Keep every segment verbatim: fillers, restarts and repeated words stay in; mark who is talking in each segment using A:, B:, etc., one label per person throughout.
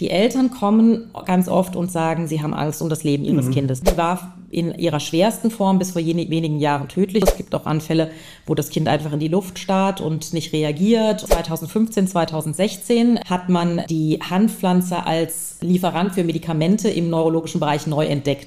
A: Die Eltern kommen ganz oft und sagen, sie haben Angst um das Leben ihres mhm. Kindes. Die war in ihrer schwersten Form bis vor wenigen Jahren tödlich. Es gibt auch Anfälle, wo das Kind einfach in die Luft starrt und nicht reagiert. zweitausendfünfzehn, zweitausendsechzehn hat man die Hanfpflanze als Lieferant für Medikamente im neurologischen Bereich neu entdeckt.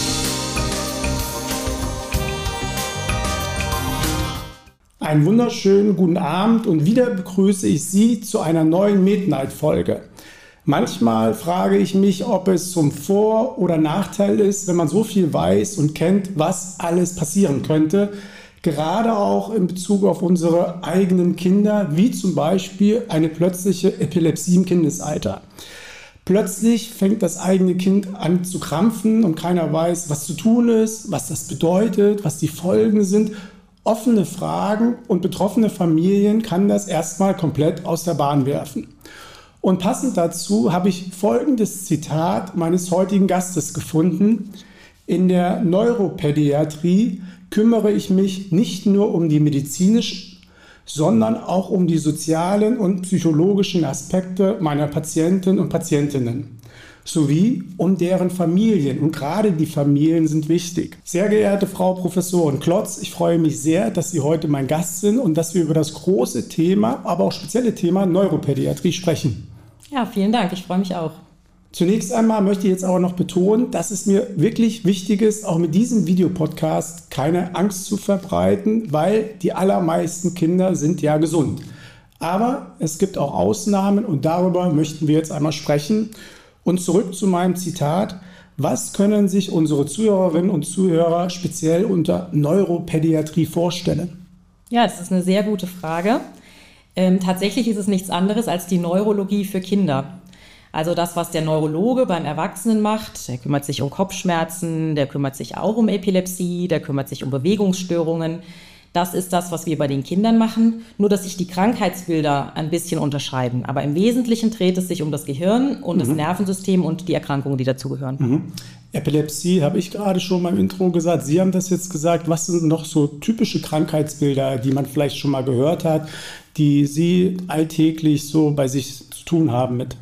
B: Einen wunderschönen guten Abend und wieder begrüße ich Sie zu einer neuen Midnight-Folge. Manchmal frage ich mich, ob es zum Vor- oder Nachteil ist, wenn man so viel weiß und kennt, was alles passieren könnte. Gerade auch in Bezug auf unsere eigenen Kinder, wie zum Beispiel eine plötzliche Epilepsie im Kindesalter. Plötzlich fängt das eigene Kind an zu krampfen und keiner weiß, was zu tun ist, was das bedeutet, was die Folgen sind. Offene Fragen und betroffene Familien kann das erstmal komplett aus der Bahn werfen. Und passend dazu habe ich folgendes Zitat meines heutigen Gastes gefunden. In der Neuropädiatrie kümmere ich mich nicht nur um die medizinischen, sondern auch um die sozialen und psychologischen Aspekte meiner Patientinnen und Patientinnen sowie um deren Familien. Und gerade die Familien sind wichtig. Sehr geehrte Frau Professorin Klotz, ich freue mich sehr, dass Sie heute mein Gast sind und dass wir über das große Thema, aber auch spezielle Thema Neuropädiatrie sprechen.
A: Ja, vielen Dank. Ich freue mich auch.
B: Zunächst einmal möchte ich jetzt aber noch betonen, dass es mir wirklich wichtig ist, auch mit diesem Videopodcast keine Angst zu verbreiten, weil die allermeisten Kinder sind ja gesund. Aber es gibt auch Ausnahmen und darüber möchten wir jetzt einmal sprechen. Und zurück zu meinem Zitat. Was können sich unsere Zuhörerinnen und Zuhörer speziell unter Neuropädiatrie vorstellen?
A: Ja, das ist eine sehr gute Frage. Ähm, tatsächlich ist es nichts anderes als die Neurologie für Kinder. Also das, was der Neurologe beim Erwachsenen macht, der kümmert sich um Kopfschmerzen, der kümmert sich auch um Epilepsie, der kümmert sich um Bewegungsstörungen. Das ist das, was wir bei den Kindern machen, nur dass sich die Krankheitsbilder ein bisschen unterscheiden. Aber im Wesentlichen dreht es sich um das Gehirn und mhm. das Nervensystem und die Erkrankungen, die dazugehören.
B: Mhm. Epilepsie habe ich gerade schon mal im Intro gesagt. Sie haben das jetzt gesagt. Was sind noch so typische Krankheitsbilder, die man vielleicht schon mal gehört hat, die Sie alltäglich so bei sich zu tun haben mit?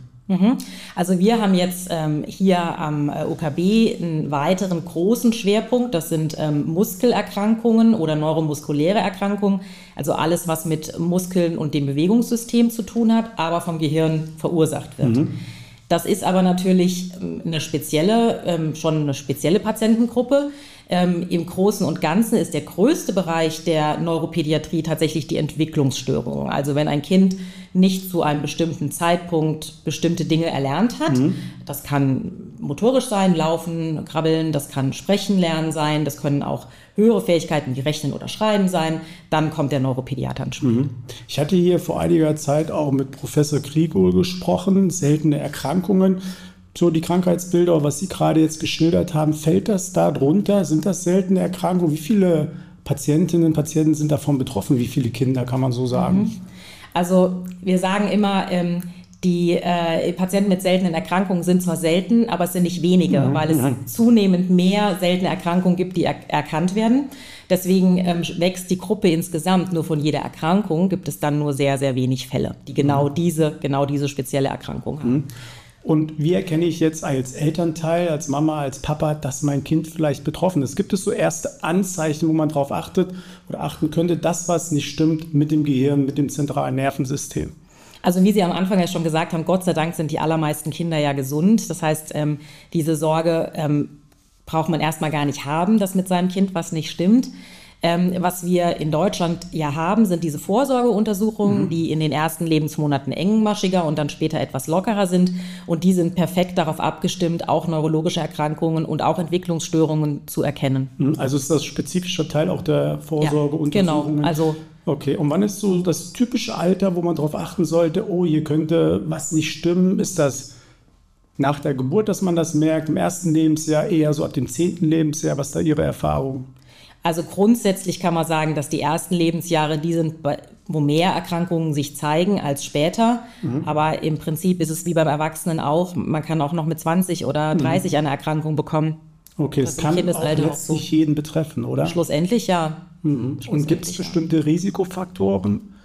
A: Also wir haben jetzt ähm, hier am äh, O K B einen weiteren großen Schwerpunkt. Das sind ähm, Muskelerkrankungen oder neuromuskuläre Erkrankungen. Also alles, was mit Muskeln und dem Bewegungssystem zu tun hat, aber vom Gehirn verursacht wird. Mhm. Das ist aber natürlich eine spezielle, ähm, schon eine spezielle Patientengruppe. Ähm, Im Großen und Ganzen ist der größte Bereich der Neuropädiatrie tatsächlich die Entwicklungsstörungen. Also wenn ein Kind nicht zu einem bestimmten Zeitpunkt bestimmte Dinge erlernt hat, mhm. das kann motorisch sein, laufen, krabbeln, das kann sprechen lernen sein, das können auch höhere Fähigkeiten wie Rechnen oder Schreiben sein, dann kommt der Neuropädiater ins Spiel.
B: Mhm. Ich hatte hier vor einiger Zeit auch mit Professor Kriegel gesprochen, seltene Erkrankungen. So die Krankheitsbilder, was Sie gerade jetzt geschildert haben, fällt das da drunter? Sind das seltene Erkrankungen? Wie viele Patientinnen und Patienten sind davon betroffen? Wie viele Kinder, kann man so sagen?
A: Also wir sagen immer, ähm, die äh, Patienten mit seltenen Erkrankungen sind zwar selten, aber es sind nicht wenige, mhm. weil es zunehmend mehr seltene Erkrankungen gibt, die er- erkannt werden. Deswegen ähm, wächst die Gruppe insgesamt. Nur von jeder Erkrankung gibt es dann nur sehr, sehr wenig Fälle, die genau mhm. diese, genau diese spezielle Erkrankung haben.
B: Mhm. Und wie erkenne ich jetzt als Elternteil, als Mama, als Papa, dass mein Kind vielleicht betroffen ist? Gibt es so erste Anzeichen, wo man darauf achtet oder achten könnte, dass was nicht stimmt mit dem Gehirn, mit dem zentralen Nervensystem?
A: Also wie Sie am Anfang ja schon gesagt haben, Gott sei Dank sind die allermeisten Kinder ja gesund. Das heißt, ähm, diese Sorge ähm, braucht man erstmal gar nicht haben, dass mit seinem Kind was nicht stimmt. Ähm, was wir in Deutschland ja haben, sind diese Vorsorgeuntersuchungen, mhm. die in den ersten Lebensmonaten engmaschiger und dann später etwas lockerer sind. Und die sind perfekt darauf abgestimmt, auch neurologische Erkrankungen und auch Entwicklungsstörungen zu erkennen.
B: Also ist das spezifischer Teil auch der Vorsorgeuntersuchungen?
A: Ja, genau. Also
B: okay, und wann ist so das typische Alter, wo man darauf achten sollte, oh, hier könnte was nicht stimmen? Ist das nach der Geburt, dass man das merkt, im ersten Lebensjahr, eher so ab dem zehnten Lebensjahr? Was ist da Ihre Erfahrung?
A: Also grundsätzlich kann man sagen, dass die ersten Lebensjahre die sind, wo mehr Erkrankungen sich zeigen als später. Mhm. Aber im Prinzip ist es wie beim Erwachsenen auch. Man kann auch noch mit zwanzig oder dreißig mhm. eine Erkrankung bekommen.
B: Okay, das kann auch letztlich jeden betreffen, oder?
A: Schlussendlich ja.
B: Mhm. Und gibt es bestimmte Risikofaktoren,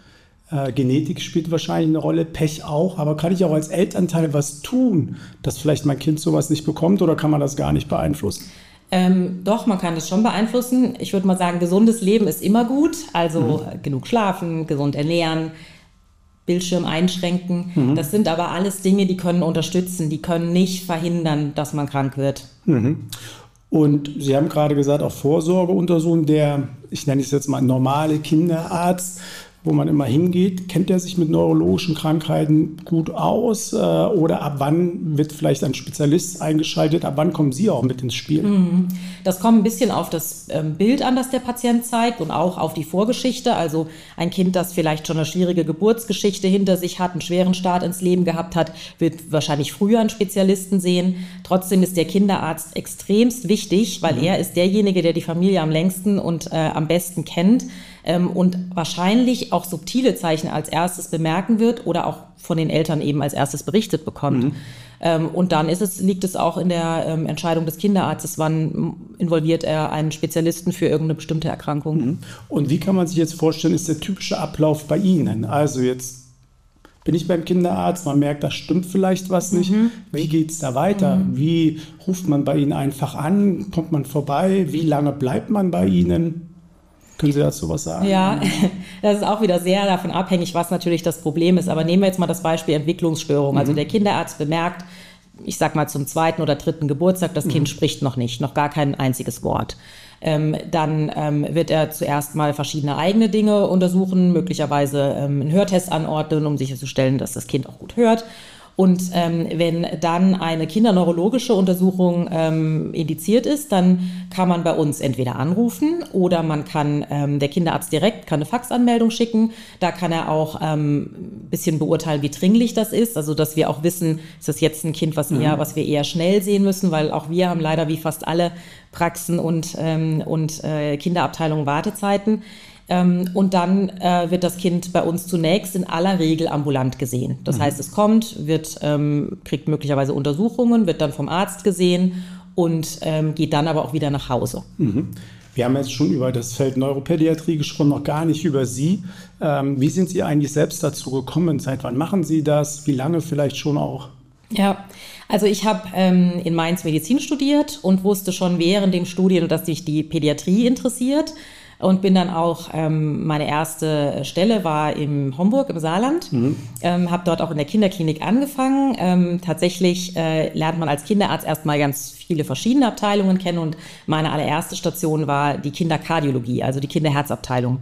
B: Äh, Genetik spielt wahrscheinlich eine Rolle, Pech auch, aber kann ich auch als Elternteil was tun, dass vielleicht mein Kind sowas nicht bekommt oder kann man das gar nicht beeinflussen?
A: Ähm, doch, man kann das schon beeinflussen. Ich würde mal sagen, gesundes Leben ist immer gut, also mhm. genug schlafen, gesund ernähren, Bildschirm einschränken. Mhm. Das sind aber alles Dinge, die können unterstützen, die können nicht verhindern, dass man krank wird.
B: Mhm. Und Sie haben gerade gesagt, auch Vorsorgeuntersuchung, der, ich nenne es jetzt mal normale Kinderarzt, wo man immer hingeht, kennt er sich mit neurologischen Krankheiten gut aus? Äh, oder ab wann wird vielleicht ein Spezialist eingeschaltet? Ab wann kommen Sie auch mit ins Spiel?
A: Das kommt ein bisschen auf das ähm, Bild an, das der Patient zeigt und auch auf die Vorgeschichte. Also ein Kind, das vielleicht schon eine schwierige Geburtsgeschichte hinter sich hat, einen schweren Start ins Leben gehabt hat, wird wahrscheinlich früher einen Spezialisten sehen. Trotzdem ist der Kinderarzt extremst wichtig, weil mhm. er ist derjenige, der die Familie am längsten und äh, am besten kennt. Und wahrscheinlich auch subtile Zeichen als erstes bemerken wird oder auch von den Eltern eben als erstes berichtet bekommt. Mhm. Ähm, und dann ist es, liegt es auch in der ähm, Entscheidung des Kinderarztes, wann involviert er einen Spezialisten für irgendeine bestimmte Erkrankung.
B: Mhm. Und wie kann man sich jetzt vorstellen, ist der typische Ablauf bei Ihnen? Also jetzt bin ich beim Kinderarzt, man merkt, da stimmt vielleicht was nicht. Mhm. Wie geht es da weiter? Mhm. Wie ruft man bei Ihnen einfach an? Kommt man vorbei? Wie lange bleibt man bei Ihnen? Können Sie dazu was sagen?
A: Ja, das ist auch wieder sehr davon abhängig, was natürlich das Problem ist. Aber nehmen wir jetzt mal das Beispiel Entwicklungsstörung. Mhm. Also der Kinderarzt bemerkt, ich sag mal zum zweiten oder dritten Geburtstag, das mhm. Kind spricht noch nicht, noch gar kein einziges Wort. Ähm, dann ähm, wird er zuerst mal verschiedene eigene Dinge untersuchen, möglicherweise ähm, einen Hörtest anordnen, um sicherzustellen, dass das Kind auch gut hört. Und ähm, wenn dann eine kinderneurologische Untersuchung ähm, indiziert ist, dann kann man bei uns entweder anrufen oder man kann, ähm, der Kinderarzt direkt kann eine Faxanmeldung schicken. Da kann er auch ähm, ein bisschen beurteilen, wie dringlich das ist. Also, dass wir auch wissen, ist das jetzt ein Kind, was, eher, was wir eher schnell sehen müssen, weil auch wir haben leider wie fast alle Praxen und, ähm, und äh, Kinderabteilungen Wartezeiten. Ähm, und dann äh, wird das Kind bei uns zunächst in aller Regel ambulant gesehen. Das mhm. heißt, es kommt, wird, ähm, kriegt möglicherweise Untersuchungen, wird dann vom Arzt gesehen und ähm, geht dann aber auch wieder nach Hause.
B: Mhm. Wir haben jetzt schon über das Feld Neuropädiatrie gesprochen, noch gar nicht über Sie. Ähm, wie sind Sie eigentlich selbst dazu gekommen? Seit wann machen Sie das? Wie lange vielleicht schon auch?
A: Ja, also ich habe ähm, in Mainz Medizin studiert und wusste schon während dem Studium, dass mich die Pädiatrie interessiert. Und bin dann auch, ähm, meine erste Stelle war in Homburg im Saarland, mhm. ähm, habe dort auch in der Kinderklinik angefangen. Ähm, tatsächlich äh, lernt man als Kinderarzt erstmal ganz viele verschiedene Abteilungen kennen und meine allererste Station war die Kinderkardiologie, also die Kinderherzabteilung.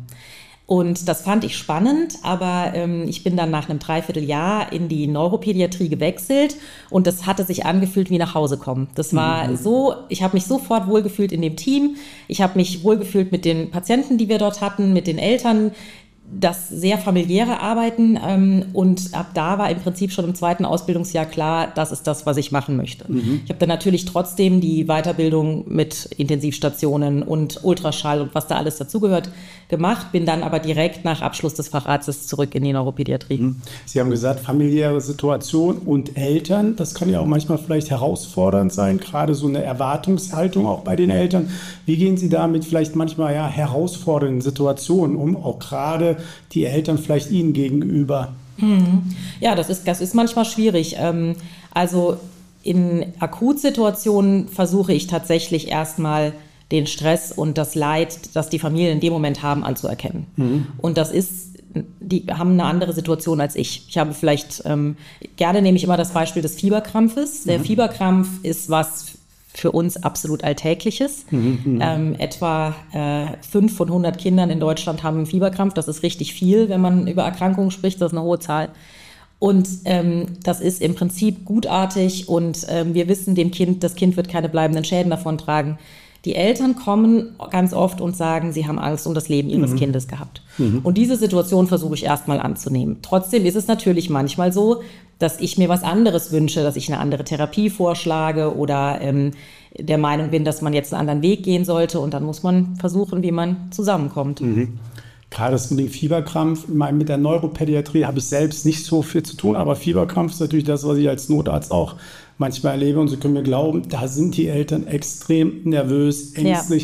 A: Und das fand ich spannend, aber ähm, ich bin dann nach einem Dreivierteljahr in die Neuropädiatrie gewechselt und das hatte sich angefühlt wie nach Hause kommen. Das war mhm. so, ich habe mich sofort wohlgefühlt in dem Team, ich habe mich wohlgefühlt mit den Patienten, die wir dort hatten, mit den Eltern, das sehr familiäre Arbeiten ähm, und ab da war im Prinzip schon im zweiten Ausbildungsjahr klar, das ist das, was ich machen möchte. Mhm. Ich habe dann natürlich trotzdem die Weiterbildung mit Intensivstationen und Ultraschall und was da alles dazugehört gemacht, bin dann aber direkt nach Abschluss des Facharztes zurück in die Neuropädiatrie. Mhm.
B: Sie haben gesagt, familiäre Situation und Eltern, das kann ja auch manchmal vielleicht herausfordernd sein, gerade so eine Erwartungshaltung auch bei den Eltern. Wie gehen Sie da mit vielleicht manchmal ja herausfordernden Situationen um, auch gerade die Eltern vielleicht Ihnen gegenüber?
A: Ja, das ist, das ist manchmal schwierig. Also in Akutsituationen versuche ich tatsächlich erstmal den Stress und das Leid, das die Familien in dem Moment haben, anzuerkennen. Mhm. Und das ist, die haben eine andere Situation als ich. Ich habe vielleicht, ähm, gerne nehme ich immer das Beispiel des Fieberkrampfes. Der mhm. Fieberkrampf ist was für uns absolut Alltägliches. Mhm. Ähm, etwa äh, fünf von hundert Kindern in Deutschland haben einen Fieberkrampf. Das ist richtig viel, wenn man über Erkrankungen spricht. Das ist eine hohe Zahl. Und ähm, das ist im Prinzip gutartig und ähm, wir wissen, dem Kind, das Kind wird keine bleibenden Schäden davon tragen. Die Eltern kommen ganz oft und sagen, sie haben Angst um das Leben ihres mhm. Kindes gehabt. Mhm. Und diese Situation versuche ich erstmal anzunehmen. Trotzdem ist es natürlich manchmal so, dass ich mir was anderes wünsche, dass ich eine andere Therapie vorschlage oder ähm, der Meinung bin, dass man jetzt einen anderen Weg gehen sollte. Und dann muss man versuchen, wie man zusammenkommt.
B: Mhm. Gerade das mit dem Fieberkrampf, mit der Neuropädiatrie habe ich selbst nicht so viel zu tun, aber Fieberkrampf ist natürlich das, was ich als Notarzt auch manchmal erlebe. Und Sie können mir glauben, da sind die Eltern extrem nervös, ängstlich. Ja.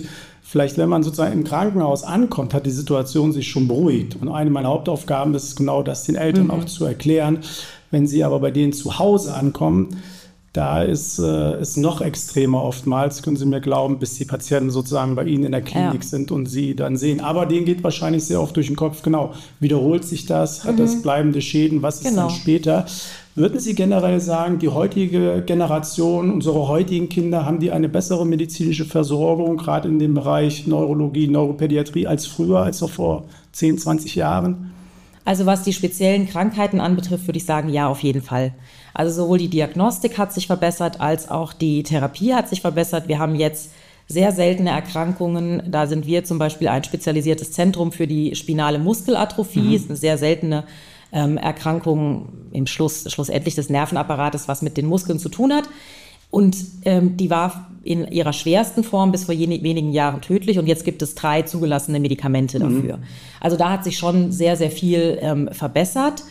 B: Vielleicht, wenn man sozusagen im Krankenhaus ankommt, hat die Situation sich schon beruhigt. Und eine meiner Hauptaufgaben ist genau das, den Eltern mhm. auch zu erklären. Wenn sie aber bei denen zu Hause ankommen, da ist es äh, noch extremer oftmals, können Sie mir glauben, bis die Patienten sozusagen bei Ihnen in der Klinik ja. sind und Sie dann sehen. Aber denen geht wahrscheinlich sehr oft durch den Kopf, genau, wiederholt sich das, hat mhm. das bleibende Schäden, was ist genau. dann später? Würden Sie generell sagen, die heutige Generation, unsere heutigen Kinder, haben die eine bessere medizinische Versorgung, gerade in dem Bereich Neurologie, Neuropädiatrie, als früher, als noch vor zehn, zwanzig Jahren?
A: Also was die speziellen Krankheiten anbetrifft, würde ich sagen, ja, auf jeden Fall. Also sowohl die Diagnostik hat sich verbessert, als auch die Therapie hat sich verbessert. Wir haben jetzt sehr seltene Erkrankungen. Da sind wir zum Beispiel ein spezialisiertes Zentrum für die spinale Muskelatrophie. Mhm. Das ist eine sehr seltene ähm, Erkrankung im Schluss, schlussendlich des Nervenapparates, was mit den Muskeln zu tun hat. Und ähm, die war in ihrer schwersten Form bis vor jen- wenigen Jahren tödlich. Und jetzt gibt es drei zugelassene Medikamente dafür. Mhm. Also da hat sich schon sehr, sehr viel ähm, verbessert.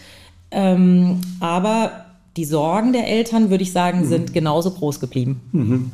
A: Ähm, aber die Sorgen der Eltern, würde ich sagen, mhm. sind genauso groß geblieben.
B: Mhm.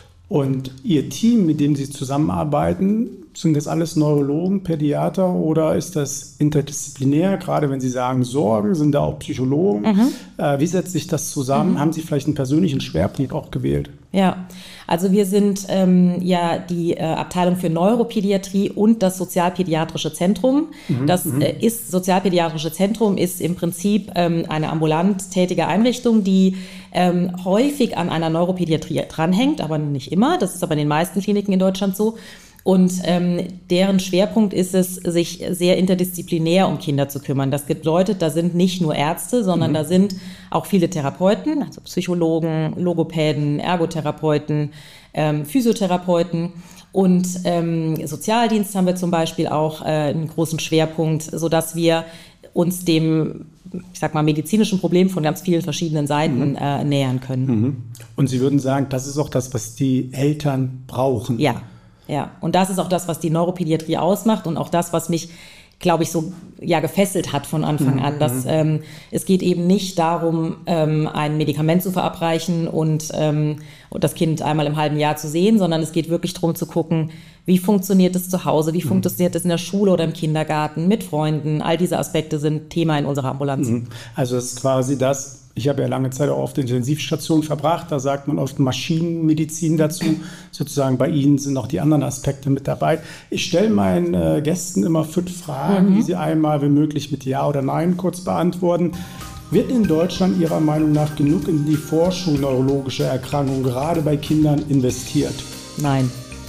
B: Und Ihr Team, mit dem Sie zusammenarbeiten, sind das alles Neurologen, Pädiater oder ist das interdisziplinär? Gerade wenn Sie sagen Sorgen, sind da auch Psychologen. Mhm. Äh, wie setzt sich das zusammen? Mhm. Haben Sie vielleicht einen persönlichen Schwerpunkt auch gewählt?
A: Ja, also wir sind ähm, ja die äh, Abteilung für Neuropädiatrie und das Sozialpädiatrische Zentrum. Mhm. Das äh, ist Sozialpädiatrische Zentrum ist im Prinzip ähm, eine ambulant tätige Einrichtung, die ähm, häufig an einer Neuropädiatrie dranhängt, aber nicht immer. Das ist aber in den meisten Kliniken in Deutschland so. Und ähm, deren Schwerpunkt ist es, sich sehr interdisziplinär um Kinder zu kümmern. Das bedeutet, da sind nicht nur Ärzte, sondern mhm. da sind auch viele Therapeuten, also Psychologen, Logopäden, Ergotherapeuten, ähm, Physiotherapeuten und ähm, Sozialdienst haben wir zum Beispiel auch äh, einen großen Schwerpunkt, sodass wir uns dem, ich sag mal, medizinischen Problem von ganz vielen verschiedenen Seiten mhm. äh, nähern können.
B: Mhm. Und Sie würden sagen, das ist auch das, was die Eltern brauchen?
A: Ja. Ja, und das ist auch das, was die Neuropädiatrie ausmacht und auch das, was mich, glaube ich, so ja gefesselt hat von Anfang an. Dass, ähm, es geht eben nicht darum, ähm, ein Medikament zu verabreichen und, ähm, und das Kind einmal im halben Jahr zu sehen, sondern es geht wirklich darum zu gucken, wie funktioniert es zu Hause, wie mhm. funktioniert es in der Schule oder im Kindergarten, mit Freunden. All diese Aspekte sind Thema in unserer Ambulanz.
B: Mhm. Also es ist quasi das. Ich habe ja lange Zeit auch auf der Intensivstation verbracht, da sagt man oft Maschinenmedizin dazu. Sozusagen bei Ihnen sind auch die anderen Aspekte mit dabei. Ich stelle meinen äh, Gästen immer fünf Fragen, mhm. die sie einmal wie möglich mit Ja oder Nein kurz beantworten. Wird in Deutschland Ihrer Meinung nach genug in die Forschung neurologischer Erkrankungen, gerade bei Kindern, investiert?
A: Nein.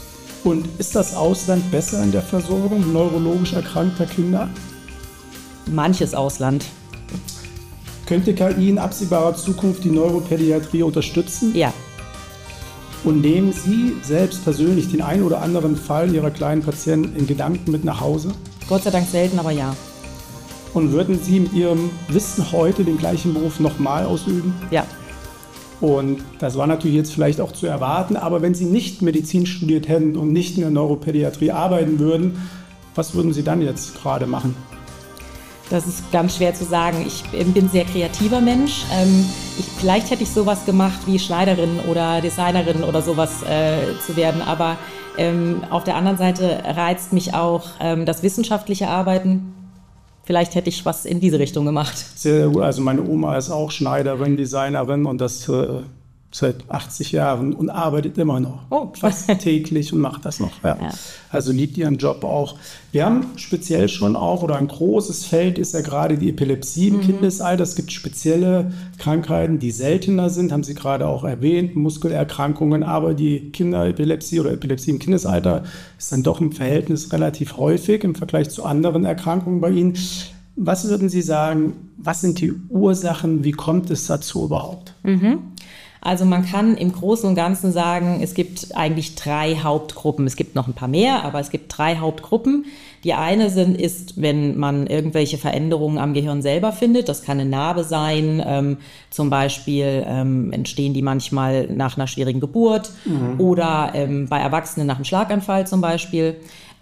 B: Und ist das Ausland besser in der Versorgung neurologisch erkrankter Kinder?
A: Manches Ausland.
B: Könnte K I in absehbarer Zukunft die Neuropädiatrie unterstützen?
A: Ja.
B: Und nehmen Sie selbst persönlich den einen oder anderen Fall Ihrer kleinen Patienten in Gedanken mit nach Hause?
A: Gott sei Dank selten, aber ja.
B: Und würden Sie mit Ihrem Wissen heute den gleichen Beruf nochmal ausüben?
A: Ja.
B: Und das war natürlich jetzt vielleicht auch zu erwarten, aber wenn Sie nicht Medizin studiert hätten und nicht in der Neuropädiatrie arbeiten würden, was würden Sie dann jetzt gerade machen?
A: Das ist ganz schwer zu sagen. Ich bin ein sehr kreativer Mensch. Ähm, ich, vielleicht hätte ich sowas gemacht wie Schneiderin oder Designerin oder sowas äh, zu werden. Aber ähm, auf der anderen Seite reizt mich auch ähm, das wissenschaftliche Arbeiten. Vielleicht hätte ich was in diese Richtung gemacht.
B: Sehr gut. Also meine Oma ist auch Schneiderin, Designerin und das äh, seit achtzig Jahren und arbeitet immer noch.
A: Oh.
B: Fast täglich und macht das noch. Ja. Ja. Also liebt ihren Job auch. Wir haben speziell schon auch, oder ein großes Feld ist ja gerade die Epilepsie im mhm. Kindesalter. Es gibt spezielle Krankheiten, die seltener sind, haben Sie gerade auch erwähnt, Muskelerkrankungen, aber die Kinderepilepsie oder Epilepsie im Kindesalter ist dann doch im Verhältnis relativ häufig im Vergleich zu anderen Erkrankungen bei Ihnen. Was würden Sie sagen, was sind die Ursachen, wie kommt es dazu überhaupt?
A: Mhm. Also man kann im Großen und Ganzen sagen, es gibt eigentlich drei Hauptgruppen. Es gibt noch ein paar mehr, aber es gibt drei Hauptgruppen. Die eine sind, ist, wenn man irgendwelche Veränderungen am Gehirn selber findet. Das kann eine Narbe sein. Ähm, zum Beispiel ähm, entstehen die manchmal nach einer schwierigen Geburt mhm. oder ähm, bei Erwachsenen nach einem Schlaganfall zum Beispiel.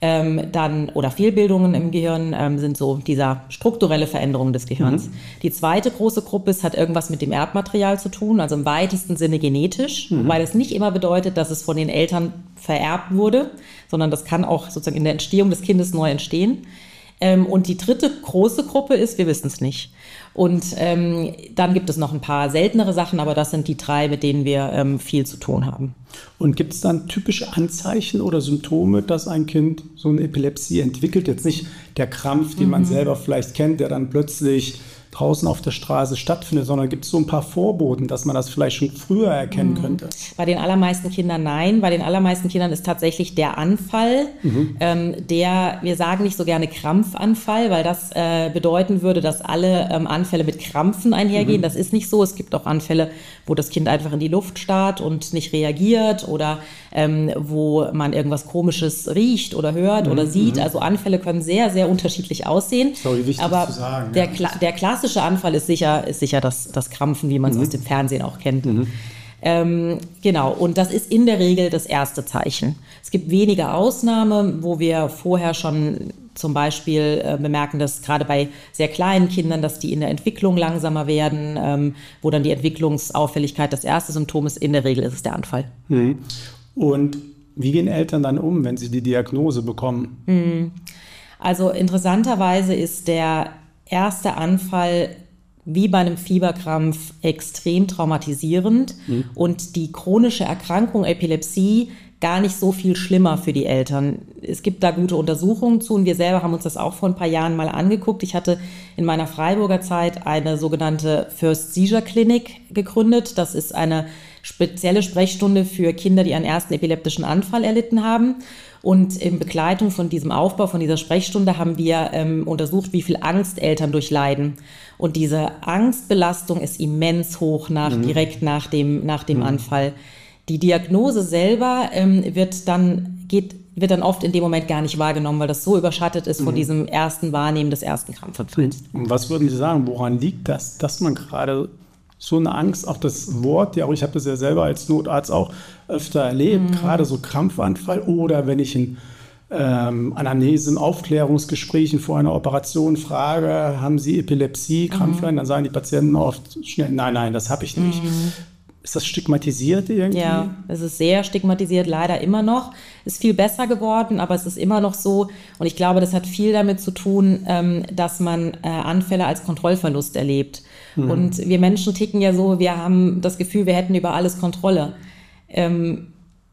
A: Ähm, dann, oder Fehlbildungen im Gehirn ähm, sind so dieser strukturelle Veränderung des Gehirns. Mhm. Die zweite große Gruppe ist, hat irgendwas mit dem Erbmaterial zu tun, also im weitesten Sinne genetisch, mhm. wobei das nicht immer bedeutet, dass es von den Eltern vererbt wurde, sondern das kann auch sozusagen in der Entstehung des Kindes neu entstehen. Ähm, und die dritte große Gruppe ist, wir wissen es nicht. Und ähm, dann gibt es noch ein paar seltenere Sachen, aber das sind die drei, mit denen wir ähm, viel zu tun haben.
B: Und gibt es dann typische Anzeichen oder Symptome, dass ein Kind so eine Epilepsie entwickelt? Jetzt nicht der Krampf, den mhm. man selber vielleicht kennt, der dann plötzlich draußen auf der Straße stattfindet, sondern gibt es so ein paar Vorboten, dass man das vielleicht schon früher erkennen mhm. könnte?
A: Bei den allermeisten Kindern nein. Bei den allermeisten Kindern ist tatsächlich der Anfall, mhm. ähm, der, wir sagen nicht so gerne Krampfanfall, weil das äh, bedeuten würde, dass alle ähm, Anfälle mit Krampfen einhergehen. Mhm. Das ist nicht so. Es gibt auch Anfälle, wo das Kind einfach in die Luft starrt und nicht reagiert oder ähm, wo man irgendwas Komisches riecht oder hört mhm. oder sieht. Also Anfälle können sehr, sehr unterschiedlich aussehen.
B: Sorry, wichtig
A: Aber
B: zu sagen.
A: Der,
B: ja.
A: Kla- der klassische Anfall ist sicher, ist sicher das, das Krampfen, wie man es mhm. aus dem Fernsehen auch kennt. Mhm. Ähm, genau, und das ist in der Regel das erste Zeichen. Es gibt wenige Ausnahmen, wo wir vorher schon zum Beispiel äh, bemerken, dass gerade bei sehr kleinen Kindern, dass die in der Entwicklung langsamer werden, ähm, wo dann die Entwicklungsauffälligkeit das erste Symptom ist. In der Regel ist es der Anfall.
B: Mhm. Und wie gehen Eltern dann um, wenn sie die Diagnose bekommen?
A: Mhm. Also interessanterweise ist der erste Anfall wie bei einem Fieberkrampf extrem traumatisierend mhm. und die chronische Erkrankung Epilepsie gar nicht so viel schlimmer für die Eltern. Es gibt da gute Untersuchungen zu und wir selber haben uns das auch vor ein paar Jahren mal angeguckt. Ich hatte in meiner Freiburger Zeit eine sogenannte First Seizure Clinic gegründet. Das ist eine spezielle Sprechstunde für Kinder, die einen ersten epileptischen Anfall erlitten haben. Und in Begleitung von diesem Aufbau, von dieser Sprechstunde haben wir ähm, untersucht, wie viel Angst Eltern durchleiden. Und diese Angstbelastung ist immens hoch nach, mhm. direkt nach dem, nach dem mhm. Anfall. Die Diagnose selber ähm, wird dann, geht, wird dann oft in dem Moment gar nicht wahrgenommen, weil das so überschattet ist mhm. von diesem ersten Wahrnehmen des ersten Krampfanfalls.
B: Und was würden Sie sagen, woran liegt das, dass man gerade so eine Angst, auch das Wort, ja, auch ich habe das ja selber als Notarzt auch öfter erlebt, mhm. gerade so Krampfanfall oder wenn ich in ähm, Anamnesen, Aufklärungsgesprächen vor einer Operation frage, haben Sie Epilepsie, Krampfanfall, mhm. dann sagen die Patienten oft schnell, nein, nein, das habe ich nicht. Mhm. Ist das stigmatisiert irgendwie?
A: Ja, es ist sehr stigmatisiert, leider immer noch. Ist viel besser geworden, aber es ist immer noch so. Und ich glaube, das hat viel damit zu tun, ähm, dass man äh, Anfälle als Kontrollverlust erlebt. Mhm. Und wir Menschen ticken ja so, wir haben das Gefühl, wir hätten über alles Kontrolle. Ähm,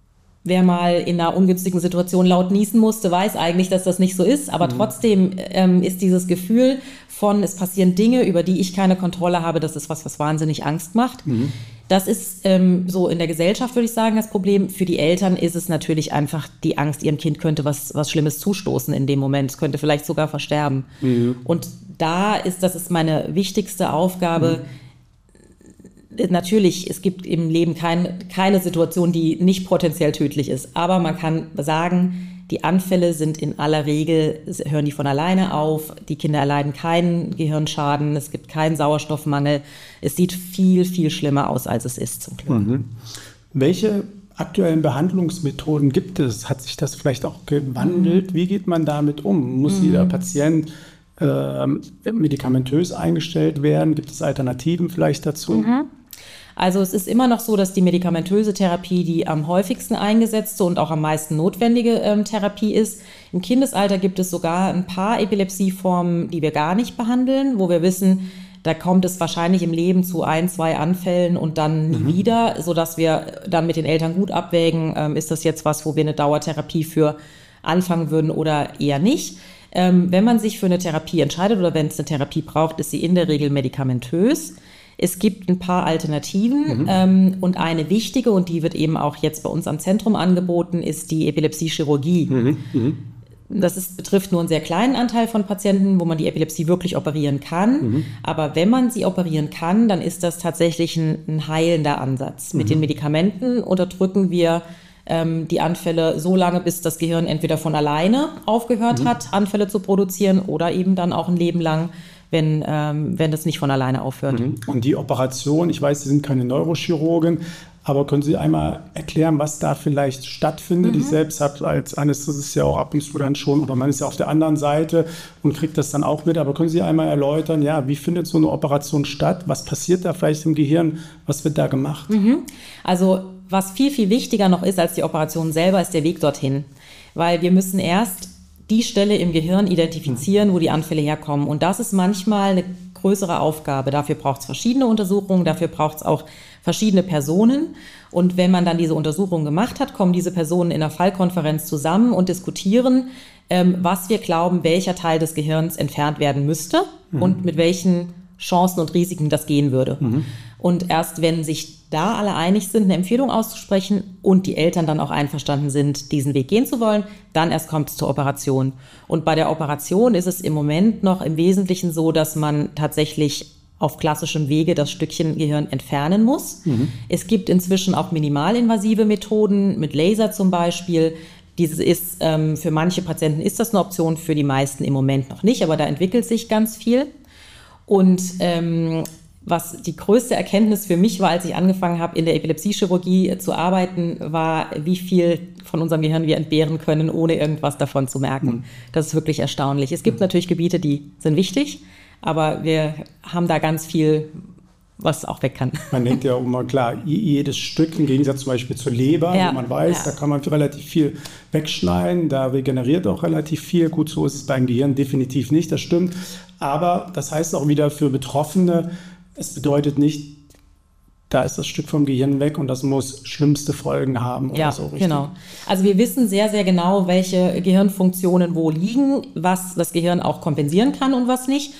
A: wer mal in einer ungünstigen Situation laut niesen musste, weiß eigentlich, dass das nicht so ist. Aber mhm. trotzdem ähm, ist dieses Gefühl von, es passieren Dinge, über die ich keine Kontrolle habe, das ist was, was wahnsinnig Angst macht. Mhm. Das ist ähm, so in der Gesellschaft, würde ich sagen, das Problem. Für die Eltern ist es natürlich einfach die Angst, ihrem Kind könnte was, was Schlimmes zustoßen in dem Moment. Es könnte vielleicht sogar versterben. Mhm. Und da ist, das ist meine wichtigste Aufgabe. Mhm. Natürlich, es gibt im Leben kein, keine Situation, die nicht potenziell tödlich ist. Aber man kann sagen, die Anfälle sind in aller Regel, hören die von alleine auf. Die Kinder erleiden keinen Gehirnschaden. Es gibt keinen Sauerstoffmangel. Es sieht viel, viel schlimmer aus, als es ist, zum Glück.
B: Mhm. Welche aktuellen Behandlungsmethoden gibt es? Hat sich das vielleicht auch gewandelt? Mhm. Wie geht man damit um? Muss mhm. jeder Patient äh, medikamentös eingestellt werden? Gibt es Alternativen vielleicht dazu?
A: Mhm. Also es ist immer noch so, dass die medikamentöse Therapie die am häufigsten eingesetzte und auch am meisten notwendige ähm, Therapie ist. Im Kindesalter gibt es sogar ein paar Epilepsieformen, die wir gar nicht behandeln, wo wir wissen, da kommt es wahrscheinlich im Leben zu ein, zwei Anfällen und dann nie mhm. wieder, sodass wir dann mit den Eltern gut abwägen, ähm, ist das jetzt was, wo wir eine Dauertherapie für anfangen würden oder eher nicht. Ähm, wenn man sich für eine Therapie entscheidet oder wenn es eine Therapie braucht, ist sie in der Regel medikamentös. Es gibt ein paar Alternativen mhm. ähm, und eine wichtige, und die wird eben auch jetzt bei uns am Zentrum angeboten, ist die Epilepsie-Chirurgie. Mhm. Mhm. Das ist, betrifft nur einen sehr kleinen Anteil von Patienten, wo man die Epilepsie wirklich operieren kann. Mhm. Aber wenn man sie operieren kann, dann ist das tatsächlich ein, ein heilender Ansatz. Mhm. Mit den Medikamenten unterdrücken wir ähm, die Anfälle so lange, bis das Gehirn entweder von alleine aufgehört mhm. hat, Anfälle zu produzieren oder eben dann auch ein Leben lang wenn, ähm, wenn das nicht von alleine aufhört.
B: Und die Operation, ich weiß, Sie sind keine Neurochirurgin, aber können Sie einmal erklären, was da vielleicht stattfindet? Mhm. Ich selbst habe als Anästhesist ja auch ab und zu dann schon, oder man ist ja auf der anderen Seite und kriegt das dann auch mit. Aber können Sie einmal erläutern, ja, wie findet so eine Operation statt? Was passiert da vielleicht im Gehirn? Was wird da gemacht?
A: Mhm. Also was viel, viel wichtiger noch ist als die Operation selber, ist der Weg dorthin. Weil wir müssen erst die Stelle im Gehirn identifizieren, wo die Anfälle herkommen. Und das ist manchmal eine größere Aufgabe. Dafür braucht es verschiedene Untersuchungen, dafür braucht es auch verschiedene Personen. Und wenn man dann diese Untersuchung gemacht hat, kommen diese Personen in einer Fallkonferenz zusammen und diskutieren, ähm, was wir glauben, welcher Teil des Gehirns entfernt werden müsste mhm. und mit welchen Chancen und Risiken das gehen würde. Mhm. Und erst wenn sich da alle einig sind, eine Empfehlung auszusprechen und die Eltern dann auch einverstanden sind, diesen Weg gehen zu wollen, dann erst kommt es zur Operation. Und bei der Operation ist es im Moment noch im Wesentlichen so, dass man tatsächlich auf klassischem Wege das Stückchen Gehirn entfernen muss. Mhm. Es gibt inzwischen auch minimalinvasive Methoden, mit Laser zum Beispiel. Dieses ist, ähm, für manche Patienten ist das eine Option, für die meisten im Moment noch nicht, aber da entwickelt sich ganz viel. Und ähm, was die größte Erkenntnis für mich war, als ich angefangen habe, in der Epilepsiechirurgie zu arbeiten, war, wie viel von unserem Gehirn wir entbehren können, ohne irgendwas davon zu merken. Mhm. Das ist wirklich erstaunlich. Es gibt mhm. natürlich Gebiete, die sind wichtig, aber wir haben da ganz viel, was auch weg kann.
B: Man denkt ja auch immer, klar, jedes Stück, im Gegensatz zum Beispiel zur Leber, ja. wo man weiß, ja. da kann man relativ viel wegschneiden, da regeneriert auch relativ viel. Gut, so ist es beim Gehirn definitiv nicht, das stimmt. Aber das heißt auch wieder für Betroffene, es bedeutet nicht, da ist das Stück vom Gehirn weg und das muss schlimmste Folgen haben oder
A: ja,
B: so. Richtig?
A: Genau. Also wir wissen sehr, sehr genau, welche Gehirnfunktionen wo liegen, was das Gehirn auch kompensieren kann und was nicht.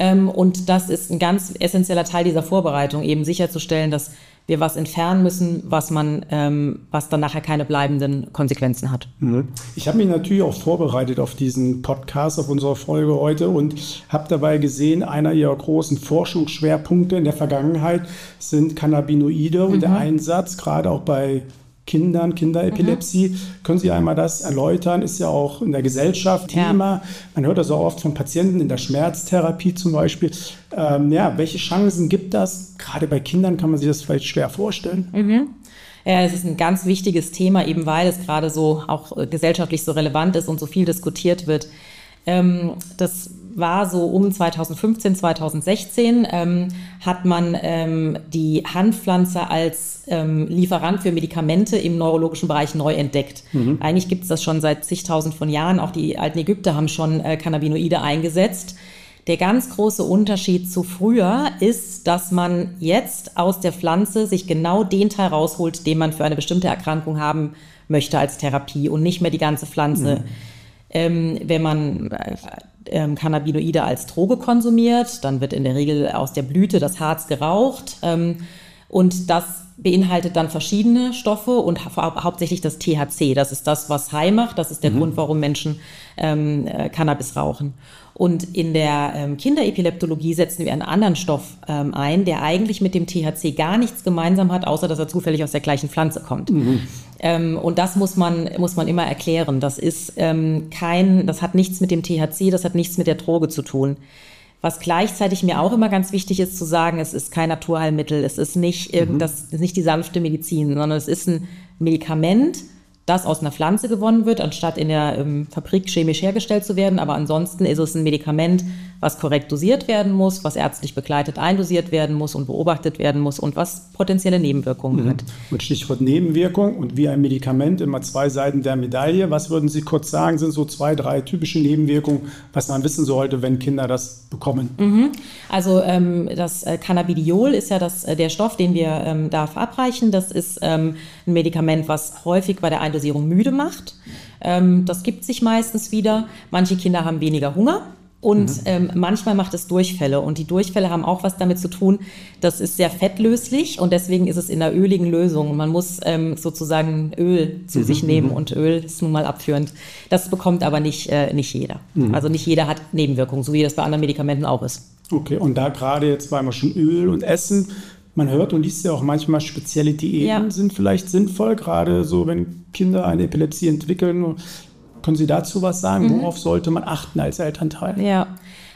A: Und das ist ein ganz essentieller Teil dieser Vorbereitung, eben sicherzustellen, dass wir was entfernen müssen, was man, ähm, was dann nachher keine bleibenden Konsequenzen hat.
B: Ich habe mich natürlich auch vorbereitet auf diesen Podcast, auf unsere Folge heute und habe dabei gesehen, einer Ihrer großen Forschungsschwerpunkte in der Vergangenheit sind Cannabinoide mhm. und der Einsatz, gerade auch bei Kindern, Kinderepilepsie. Mhm. Können Sie einmal das erläutern? Ist ja auch in der Gesellschaft Thema. Ja. Man hört das auch oft von Patienten in der Schmerztherapie zum Beispiel. Ähm, ja, welche Chancen gibt das? Gerade bei Kindern kann man sich das vielleicht schwer vorstellen.
A: Mhm. Ja, es ist ein ganz wichtiges Thema, eben weil es gerade so auch gesellschaftlich so relevant ist und so viel diskutiert wird. Ähm, das war so um zweitausendfünfzehn, zweitausendsechzehn, ähm, hat man ähm, die Hanfpflanze als ähm, Lieferant für Medikamente im neurologischen Bereich neu entdeckt. Mhm. Eigentlich gibt es das schon seit zigtausend von Jahren. Auch die alten Ägypter haben schon äh, Cannabinoide eingesetzt. Der ganz große Unterschied zu früher ist, dass man jetzt aus der Pflanze sich genau den Teil rausholt, den man für eine bestimmte Erkrankung haben möchte als Therapie und nicht mehr die ganze Pflanze. Mhm. Ähm, wenn man äh, ähm, Cannabinoide als Droge konsumiert, dann wird in der Regel aus der Blüte das Harz geraucht ähm, und das beinhaltet dann verschiedene Stoffe und hau- hauptsächlich das T H C. Das ist das, was high macht. Das ist der mhm. Grund, warum Menschen ähm, äh, Cannabis rauchen. Und in der ähm, Kinderepileptologie setzen wir einen anderen Stoff ähm, ein, der eigentlich mit dem T H C gar nichts gemeinsam hat, außer dass er zufällig aus der gleichen Pflanze kommt. Mhm. Ähm, und das muss man, muss man immer erklären. Das ist ähm, kein, das hat nichts mit dem T H C, das hat nichts mit der Droge zu tun. Was gleichzeitig mir auch immer ganz wichtig ist zu sagen, es ist kein Naturheilmittel, es ist nicht irgendwas, es ist nicht die sanfte Medizin, sondern es ist ein Medikament, das aus einer Pflanze gewonnen wird, anstatt in der ähm, Fabrik chemisch hergestellt zu werden. Aber ansonsten ist es ein Medikament, was korrekt dosiert werden muss, was ärztlich begleitet eindosiert werden muss und beobachtet werden muss und was potenzielle Nebenwirkungen mhm. hat.
B: Mit Stichwort Nebenwirkung und wie ein Medikament immer zwei Seiten der Medaille. Was würden Sie kurz sagen, sind so zwei, drei typische Nebenwirkungen, was man wissen sollte, wenn Kinder das bekommen?
A: Mhm. Also ähm, das äh, Cannabidiol ist ja das, äh, der Stoff, den wir ähm, da verabreichen. Das ist ähm, ein Medikament, was häufig bei der Eindosierung müde macht. Ähm, das gibt sich meistens wieder. Manche Kinder haben weniger Hunger. Und mhm. ähm, manchmal macht es Durchfälle. Und die Durchfälle haben auch was damit zu tun, das ist sehr fettlöslich und deswegen ist es in einer öligen Lösung. Man muss ähm, sozusagen Öl zu mhm. sich nehmen und Öl ist nun mal abführend. Das bekommt aber nicht, äh, nicht jeder. Mhm. Also nicht jeder hat Nebenwirkungen, so wie das bei anderen Medikamenten auch ist.
B: Okay, und da gerade jetzt, weil wir schon Öl und Essen, man hört und liest ja auch manchmal, spezielle Diäten ja. sind vielleicht sinnvoll, gerade so, wenn Kinder eine Epilepsie entwickeln. Können Sie dazu was sagen? Mhm. Worauf sollte man achten als Elternteil?
A: Ja,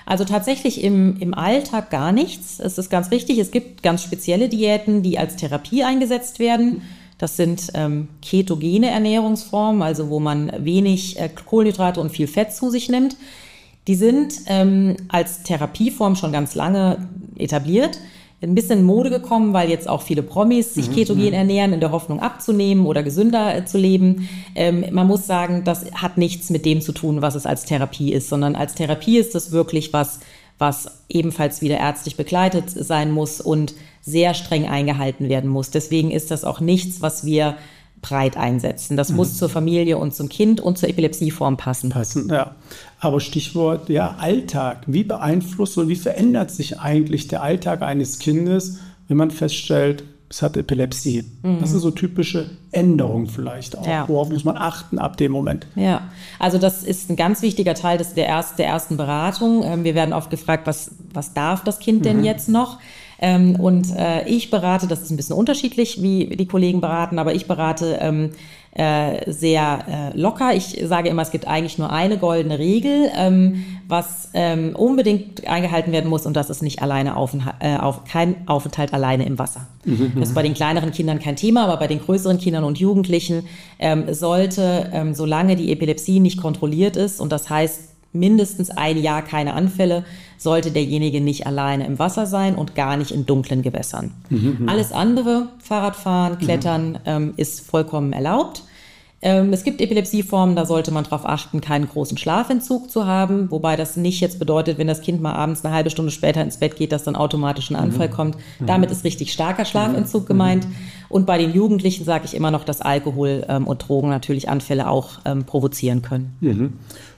A: Also tatsächlich im, im Alltag gar nichts. Es ist ganz richtig, es gibt ganz spezielle Diäten, die als Therapie eingesetzt werden. Das sind ähm, ketogene Ernährungsformen, also wo man wenig äh, Kohlenhydrate und viel Fett zu sich nimmt. Die sind ähm, als Therapieform schon ganz lange etabliert. Ein bisschen in Mode gekommen, weil jetzt auch viele Promis sich ketogen ernähren, in der Hoffnung abzunehmen oder gesünder äh, zu leben. Ähm, man muss sagen, das hat nichts mit dem zu tun, was es als Therapie ist, sondern als Therapie ist das wirklich was, was ebenfalls wieder ärztlich begleitet sein muss und sehr streng eingehalten werden muss. Deswegen ist das auch nichts, was wir breit einsetzen. Das mhm. muss zur Familie und zum Kind und zur Epilepsieform passen.
B: Passen, ja. Aber Stichwort, ja, Alltag. Wie beeinflusst oder wie verändert sich eigentlich der Alltag eines Kindes, wenn man feststellt, es hat Epilepsie? Mhm. Das sind so typische Änderungen vielleicht auch. Ja. Worauf muss man achten ab dem Moment?
A: Ja, also das ist ein ganz wichtiger Teil des, der, erst, der ersten Beratung. Wir werden oft gefragt, was, was darf das Kind denn mhm. jetzt noch? Ähm, und äh, ich berate, das ist ein bisschen unterschiedlich, wie die Kollegen beraten, aber ich berate ähm, äh, sehr äh, locker. Ich sage immer, es gibt eigentlich nur eine goldene Regel, ähm, was ähm, unbedingt eingehalten werden muss, und das ist nicht alleine Aufenthalt, äh, auf, kein Aufenthalt alleine im Wasser. Mhm. Das ist bei den kleineren Kindern kein Thema, aber bei den größeren Kindern und Jugendlichen ähm, sollte, ähm, solange die Epilepsie nicht kontrolliert ist, und das heißt mindestens ein Jahr keine Anfälle, sollte derjenige nicht alleine im Wasser sein und gar nicht in dunklen Gewässern. Mhm. Alles andere, Fahrradfahren, Klettern, mhm. ähm, ist vollkommen erlaubt. Ähm, es gibt Epilepsieformen, da sollte man darauf achten, keinen großen Schlafentzug zu haben, wobei das nicht jetzt bedeutet, wenn das Kind mal abends eine halbe Stunde später ins Bett geht, dass dann automatisch ein Anfall mhm. kommt. Damit ist richtig starker Schlafentzug mhm. gemeint. Und bei den Jugendlichen sage ich immer noch, dass Alkohol ähm, und Drogen natürlich Anfälle auch ähm, provozieren können.
B: Mhm.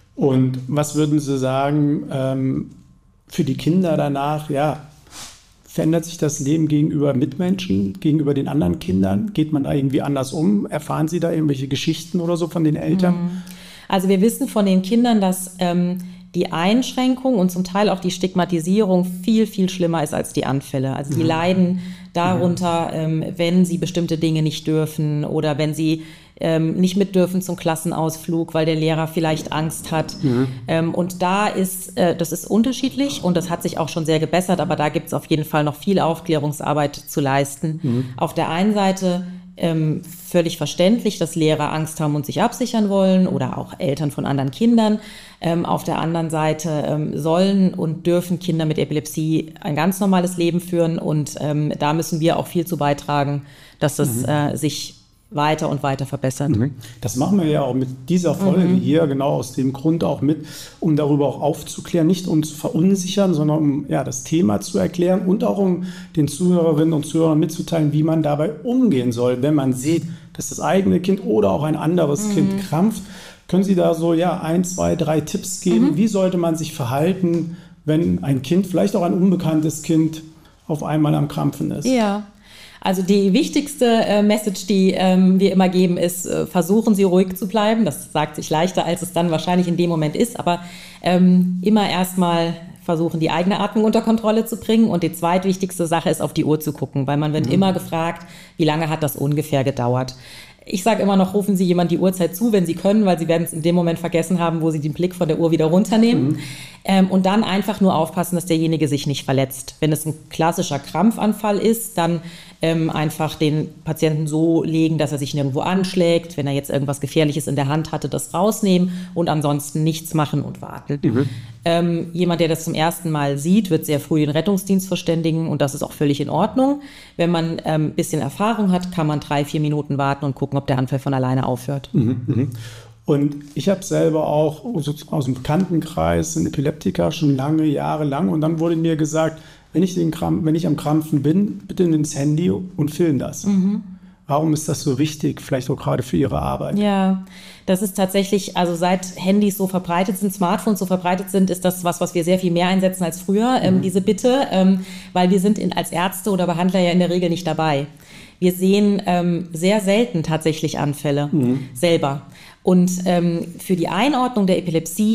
B: Und was würden Sie sagen, ähm, für die Kinder danach, ja, verändert sich das Leben gegenüber Mitmenschen, gegenüber den anderen Kindern? Geht man da irgendwie anders um? Erfahren Sie da irgendwelche Geschichten oder so von den Eltern?
A: Also wir wissen von den Kindern, dass ähm, die Einschränkung und zum Teil auch die Stigmatisierung viel, viel schlimmer ist als die Anfälle. Also die mhm. leiden darunter, ähm, wenn sie bestimmte Dinge nicht dürfen oder wenn sie ähm, nicht mit dürfen zum Klassenausflug, weil der Lehrer vielleicht Angst hat. Mhm. Ähm, und da ist, äh, das ist unterschiedlich und das hat sich auch schon sehr gebessert, aber da gibt es auf jeden Fall noch viel Aufklärungsarbeit zu leisten. Mhm. Auf der einen Seite ähm, völlig verständlich, dass Lehrer Angst haben und sich absichern wollen oder auch Eltern von anderen Kindern. Ähm, auf der anderen Seite ähm, sollen und dürfen Kinder mit Epilepsie ein ganz normales Leben führen und ähm, da müssen wir auch viel zu beitragen, dass es mhm. äh, sich weiter und weiter verbessert.
B: Das machen wir ja auch mit dieser Folge mhm. hier, genau aus dem Grund auch mit, um darüber auch aufzuklären, nicht um zu verunsichern, sondern um ja, das Thema zu erklären und auch um den Zuhörerinnen und Zuhörern mitzuteilen, wie man dabei umgehen soll, wenn man sieht, dass das eigene Kind oder auch ein anderes mhm. Kind krampft. Können Sie da so ja ein, zwei, drei Tipps geben? Mhm. Wie sollte man sich verhalten, wenn ein Kind, vielleicht auch ein unbekanntes Kind, auf einmal am Krampfen ist?
A: Ja. Also die wichtigste äh, Message, die ähm, wir immer geben, ist, äh, versuchen Sie ruhig zu bleiben. Das sagt sich leichter, als es dann wahrscheinlich in dem Moment ist. Aber ähm, immer erstmal versuchen, die eigene Atmung unter Kontrolle zu bringen. Und die zweitwichtigste Sache ist, auf die Uhr zu gucken, weil man wird mhm. immer gefragt, wie lange hat das ungefähr gedauert. Ich sage immer noch, rufen Sie jemand die Uhrzeit zu, wenn Sie können, weil Sie werden es in dem Moment vergessen haben, wo Sie den Blick von der Uhr wieder runternehmen. Mhm. Ähm, und dann einfach nur aufpassen, dass derjenige sich nicht verletzt. Wenn es ein klassischer Krampfanfall ist, dann ähm, einfach den Patienten so legen, dass er sich nirgendwo anschlägt. Wenn er jetzt irgendwas Gefährliches in der Hand hatte, das rausnehmen und ansonsten nichts machen und warten. Mhm. Ähm, jemand, der das zum ersten Mal sieht, wird sehr früh den Rettungsdienst verständigen und das ist auch völlig in Ordnung. Wenn man ein ähm, bisschen Erfahrung hat, kann man drei, vier Minuten warten und gucken, ob der Anfall von alleine aufhört.
B: Mhm, mh. Und ich habe selber auch aus dem Bekanntenkreis einen Epileptiker schon lange, Jahre lang und dann wurde mir gesagt, wenn ich, den Krampf, wenn ich am Krampfen bin, bitte nimm das Handy und film das. Mhm. Warum ist das so wichtig, vielleicht auch gerade für Ihre Arbeit?
A: Ja, das ist tatsächlich, also seit Handys so verbreitet sind, Smartphones so verbreitet sind, ist das was, was wir sehr viel mehr einsetzen als früher, mhm. ähm, diese Bitte, ähm, weil wir sind in, als Ärzte oder Behandler ja in der Regel nicht dabei. Wir sehen ähm, sehr selten tatsächlich Anfälle mhm. selber. Und ähm, für die Einordnung der Epilepsie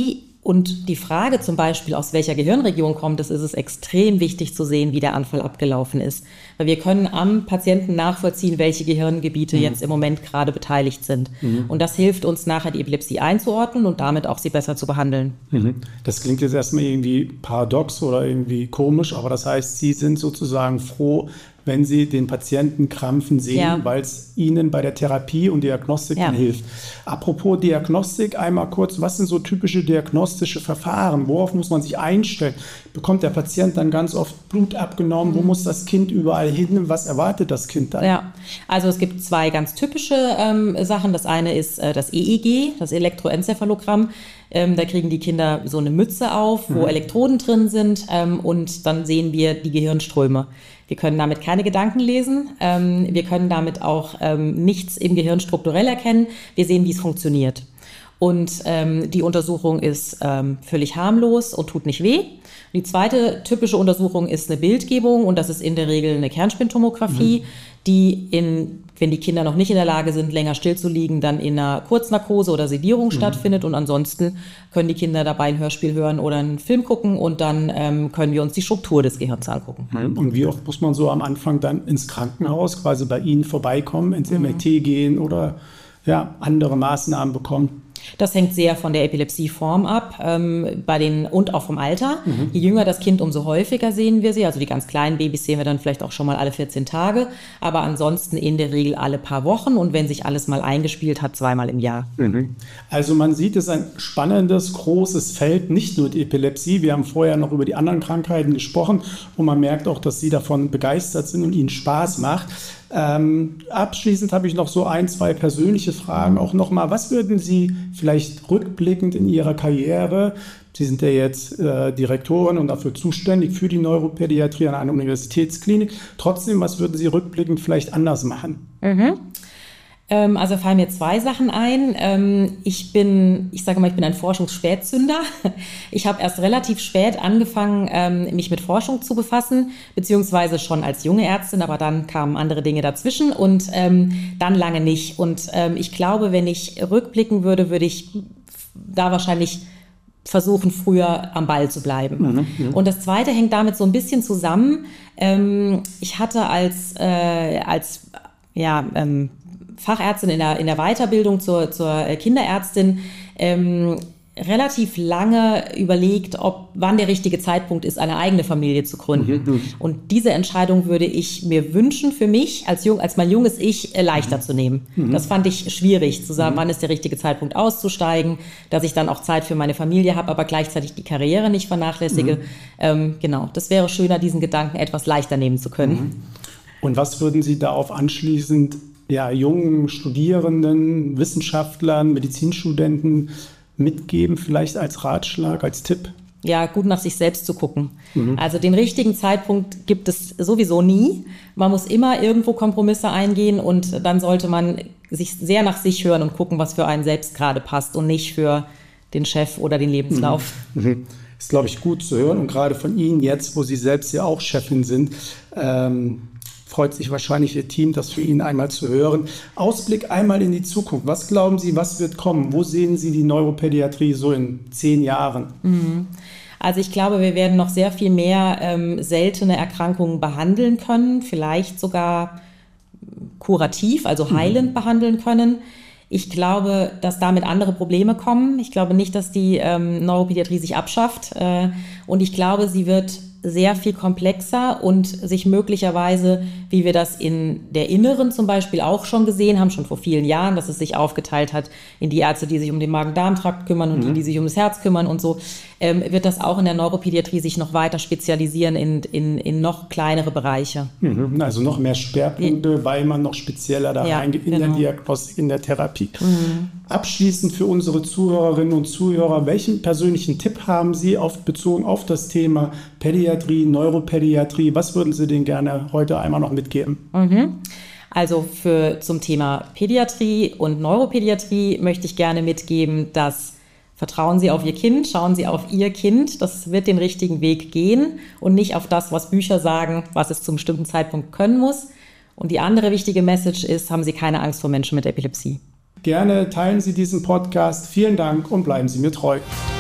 A: Und die Frage zum Beispiel, aus welcher Gehirnregion kommt es, ist es extrem wichtig zu sehen, wie der Anfall abgelaufen ist. Weil wir können am Patienten nachvollziehen, welche Gehirngebiete mhm. jetzt im Moment gerade beteiligt sind. Mhm. Und das hilft uns nachher, die Epilepsie einzuordnen und damit auch sie besser zu behandeln.
B: Mhm. Das klingt jetzt erstmal irgendwie paradox oder irgendwie komisch, aber das heißt, Sie sind sozusagen froh, wenn Sie den Patienten krampfen sehen, ja. weil es Ihnen bei der Therapie und Diagnostik ja. hilft. Apropos Diagnostik, einmal kurz, was sind so typische diagnostische Verfahren? Worauf muss man sich einstellen? Bekommt der Patient dann ganz oft Blut abgenommen? Mhm. Wo muss das Kind überall hin? Was erwartet das Kind dann?
A: Ja, also es gibt zwei ganz typische ähm, Sachen. Das eine ist äh, das E E G, das Elektroenzephalogramm. Ähm, da kriegen die Kinder so eine Mütze auf, wo mhm. Elektroden drin sind ähm, und dann sehen wir die Gehirnströme. Wir können damit keine Gedanken lesen. Ähm, wir können damit auch ähm, nichts im Gehirn strukturell erkennen. Wir sehen, wie es funktioniert. Und ähm, die Untersuchung ist ähm, völlig harmlos und tut nicht weh. Die zweite typische Untersuchung ist eine Bildgebung und das ist in der Regel eine Kernspintomographie, mhm. die, in, wenn die Kinder noch nicht in der Lage sind, länger stillzuliegen, dann in einer Kurznarkose oder Sedierung mhm. stattfindet und ansonsten können die Kinder dabei ein Hörspiel hören oder einen Film gucken und dann ähm, können wir uns die Struktur des Gehirns angucken.
B: Und wie oft muss man so am Anfang dann ins Krankenhaus quasi bei Ihnen vorbeikommen, ins M R T mhm. gehen oder ja, andere Maßnahmen bekommen?
A: Das hängt sehr von der Epilepsieform ab ähm, bei den, und auch vom Alter. Mhm. Je jünger das Kind, umso häufiger sehen wir sie. Also die ganz kleinen Babys sehen wir dann vielleicht auch schon mal alle vierzehn Tage. Aber ansonsten in der Regel alle paar Wochen und wenn sich alles mal eingespielt hat, zweimal im Jahr.
B: Mhm. Also man sieht, es ist ein spannendes, großes Feld, nicht nur die Epilepsie. Wir haben vorher noch über die anderen Krankheiten gesprochen und man merkt auch, dass Sie davon begeistert sind und Ihnen Spaß macht. Ähm, abschließend habe ich noch so ein, zwei persönliche Fragen. Auch nochmal, was würden Sie vielleicht rückblickend in Ihrer Karriere, Sie sind ja jetzt äh, Direktorin und dafür zuständig für die Neuropädiatrie an einer Universitätsklinik, trotzdem, was würden Sie rückblickend vielleicht anders machen?
A: Mhm. Also fallen mir zwei Sachen ein. Ich bin, ich sage mal, ich bin ein Forschungsspätzünder. Ich habe erst relativ spät angefangen, mich mit Forschung zu befassen, beziehungsweise schon als junge Ärztin, aber dann kamen andere Dinge dazwischen und dann lange nicht. Und ich glaube, wenn ich rückblicken würde, würde ich da wahrscheinlich versuchen, früher am Ball zu bleiben. Mhm, ja. Und das Zweite hängt damit so ein bisschen zusammen. Ich hatte als, als ja, Fachärztin in der, in der Weiterbildung zur, zur Kinderärztin ähm, relativ lange überlegt, ob wann der richtige Zeitpunkt ist, eine eigene Familie zu gründen. Mhm. Und diese Entscheidung würde ich mir wünschen für mich, als, jung, als mein junges Ich, äh, leichter mhm. zu nehmen. Mhm. Das fand ich schwierig, zu sagen, mhm. wann ist der richtige Zeitpunkt auszusteigen, dass ich dann auch Zeit für meine Familie habe, aber gleichzeitig die Karriere nicht vernachlässige. Mhm. Ähm, genau, das wäre schöner, diesen Gedanken etwas leichter nehmen zu können. Mhm.
B: Und was würden Sie darauf anschließend ja, jungen Studierenden, Wissenschaftlern, Medizinstudenten mitgeben, vielleicht als Ratschlag, als Tipp?
A: Ja, gut nach sich selbst zu gucken. Mhm. Also den richtigen Zeitpunkt gibt es sowieso nie. Man muss immer irgendwo Kompromisse eingehen und dann sollte man sich sehr nach sich hören und gucken, was für einen selbst gerade passt und nicht für den Chef oder den Lebenslauf.
B: Mhm. Ist, glaube ich, gut zu hören und gerade von Ihnen jetzt, wo Sie selbst ja auch Chefin sind, ähm, freut sich wahrscheinlich Ihr Team, das für ihn einmal zu hören. Ausblick einmal in die Zukunft. Was glauben Sie, was wird kommen? Wo sehen Sie die Neuropädiatrie so in zehn Jahren?
A: Also ich glaube, wir werden noch sehr viel mehr ähm, seltene Erkrankungen behandeln können, vielleicht sogar kurativ, also heilend mhm. behandeln können. Ich glaube, dass damit andere Probleme kommen. Ich glaube nicht, dass die ähm, Neuropädiatrie sich abschafft. Äh, und ich glaube, sie wird sehr viel komplexer und sich möglicherweise, wie wir das in der Inneren zum Beispiel auch schon gesehen haben, schon vor vielen Jahren, dass es sich aufgeteilt hat in die Ärzte, die sich um den Magen-Darm-Trakt kümmern und mhm. die, die sich um das Herz kümmern und so, ähm, wird das auch in der Neuropädiatrie sich noch weiter spezialisieren in, in, in noch kleinere Bereiche.
B: Mhm. Also noch mehr Schwerpunkte, ja. weil man noch spezieller da ja, reingeht in genau. der Diagnostik, in der Therapie. Mhm. Abschließend für unsere Zuhörerinnen und Zuhörer, welchen persönlichen Tipp haben Sie auf, bezogen auf das Thema Pädiatrie, Neuropädiatrie? Was würden Sie denen gerne heute einmal noch mitgeben?
A: Mhm. Also für, zum Thema Pädiatrie und Neuropädiatrie möchte ich gerne mitgeben, dass vertrauen Sie auf Ihr Kind, schauen Sie auf Ihr Kind, das wird den richtigen Weg gehen und nicht auf das, was Bücher sagen, was es zum bestimmten Zeitpunkt können muss. Und die andere wichtige Message ist, haben Sie keine Angst vor Menschen mit Epilepsie.
B: Gerne teilen Sie diesen Podcast. Vielen Dank und bleiben Sie mir treu.